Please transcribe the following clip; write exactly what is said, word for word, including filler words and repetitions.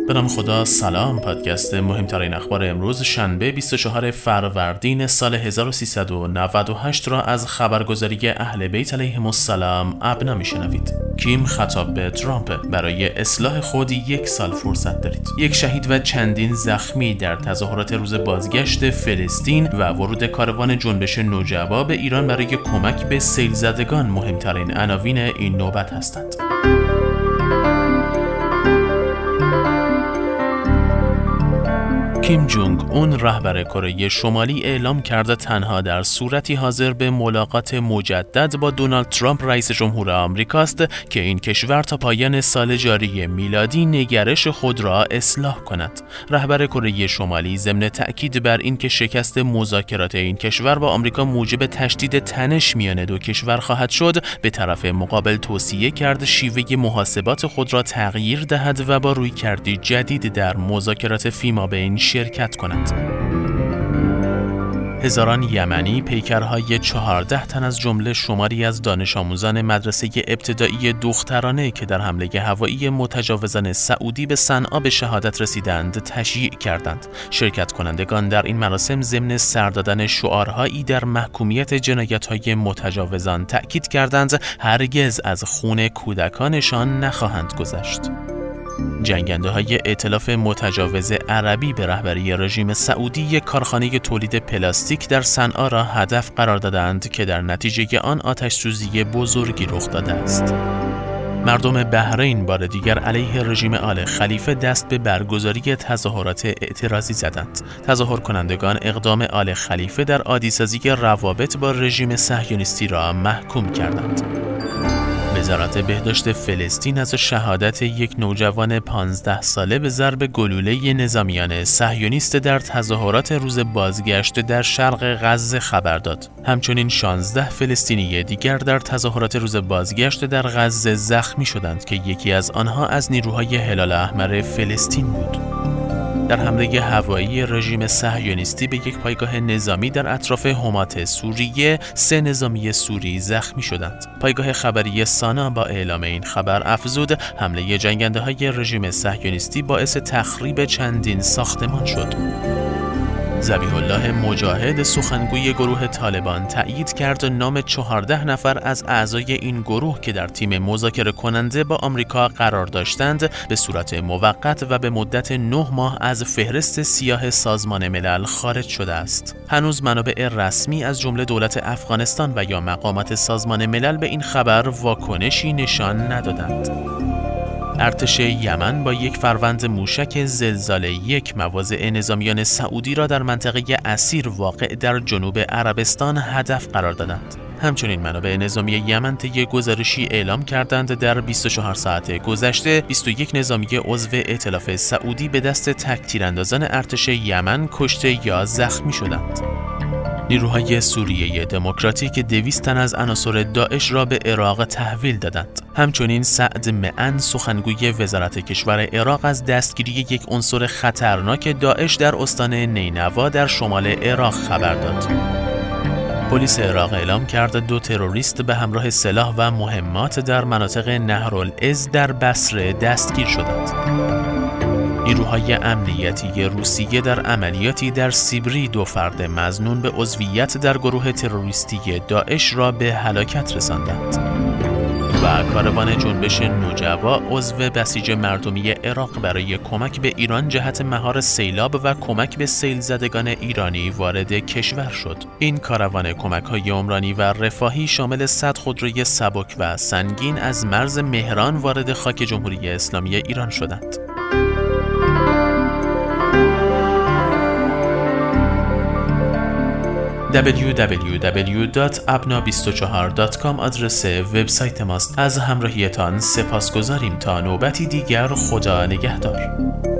به نام خدا. سلام. پادکست مهمترین اخبار امروز شنبه بیست و چهارم فروردین سال هزار و سیصد و نود و هشت را از خبرگزاری اهل بیت علیهم السلام ابنا میشنوید. کیم خطاب به ترامپ: برای اصلاح خود یک سال فرصت دارید. یک شهید و چندین زخمی در تظاهرات روز بازگشت فلسطین و ورود کاروان جنبش نوجبا به ایران برای کمک به سیل زدگان مهمترین عناوین این نوبت هستند. کیم جونگ اون رهبر کره شمالی اعلام کرده تنها در صورتی حاضر به ملاقات مجدد با دونالد ترامپ رئیس جمهور آمریکاست که این کشور تا پایان سال جاری میلادی نگرش خود را اصلاح کند. رهبر کره شمالی ضمن تأکید بر این که شکست مذاکرات این کشور با آمریکا موجب تشدید تنش میان دو کشور خواهد شد، به طرف مقابل توصیه کرد شیوه محاسبات خود را تغییر دهد و با رویکردی جدید در مذاکرات فیمابین شرکت کند. هزاران یمنی پیکرهای چهارده تن از جمله شماری از دانش آموزان مدرسه ابتدایی دخترانه که در حمله هوایی متجاوزان سعودی به صنعا به شهادت رسیدند تشییع کردند. شرکت کنندگان در این مراسم ضمن سر دادن شعارهایی در محکومیت جنایت‌های متجاوزان تأکید کردند هرگز از خون کودکانشان نخواهند گذشت. جنگنده های ائتلاف متجاوز عربی به رهبری رژیم سعودی یک کارخانه تولید پلاستیک در صنعا را هدف قرار دادند که در نتیجه آن آتش سوزی بزرگی رخ داده است. مردم بحرین بار دیگر علیه رژیم آل خلیفه دست به برگزاری تظاهرات اعتراضی زدند. تظاهر کنندگان اقدام آل خلیفه در عادی‌سازی روابط با رژیم صهیونیستی را محکوم کردند. وزارت بهداشت فلسطین از شهادت یک نوجوان پانزده ساله به ضرب گلوله نظامیان صهیونیست در تظاهرات روز بازگشت در شرق غزه خبر داد. همچنین شانزده فلسطینی دیگر در تظاهرات روز بازگشت در غزه زخمی شدند که یکی از آنها از نیروهای هلال احمر فلسطین بود. در حمله هوایی رژیم صهیونیستی به یک پایگاه نظامی در اطراف حمات سوریه، سه نظامی سوری زخمی شدند. پایگاه خبری سانا با اعلام این خبر افزود حمله جنگنده های رژیم صهیونیستی باعث تخریب چندین ساختمان شد. ذبیح الله مجاهد سخنگوی گروه طالبان تأیید کرد نام چهارده نفر از اعضای این گروه که در تیم مذاکره کننده با آمریکا قرار داشتند به صورت موقت و به مدت نه ماه از فهرست سیاه سازمان ملل خارج شده است. هنوز منابع رسمی از جمله دولت افغانستان و یا مقامات سازمان ملل به این خبر واکنشی نشان ندادند. ارتش یمن با یک فروند موشک زلزله یک مواضع نظامیان سعودی را در منطقه اسیر واقع در جنوب عربستان هدف قرار دادند. همچنین منابع نظامی یمن طی گزارشی اعلام کردند در بیست و چهار ساعت گذشته بیست و یک نظامی عضو ائتلاف سعودی به دست تک تیراندازان ارتش یمن کشته یا زخمی شدند. نیروهای سوریه دموکراتیک دویست تن از عناصر داعش را به عراق تحویل دادند. همچنین سعد معن سخنگوی وزارت کشور عراق از دستگیری یک عنصر خطرناک داعش در استان نینوا در شمال عراق خبر داد. پلیس عراق اعلام کرده دو تروریست به همراه سلاح و مهمات در مناطق نهرالعز در بصره دستگیر شدند. نیروهای امنیتی روسیه در عملیاتی در سیبری دو فرد مظنون به عضویت در گروه تروریستی داعش را به هلاکت رساندند. و کاروان جنبش نوجبا عضو بسیج مردمی عراق برای کمک به ایران جهت مهار سیلاب و کمک به سیل زدگان ایرانی وارد کشور شد. این کاروان کمک‌های عمرانی و رفاهی شامل صد خودروی سبک و سنگین از مرز مهران وارد خاک جمهوری اسلامی ایران شدند. دبلیو دبلیو دبلیو دات ابنا بیست و چهار دات کام آدرس وبسایت ماست. از همراهیتان سپاسگزاریم. تا نوبتی دیگر، خدا نگهدار.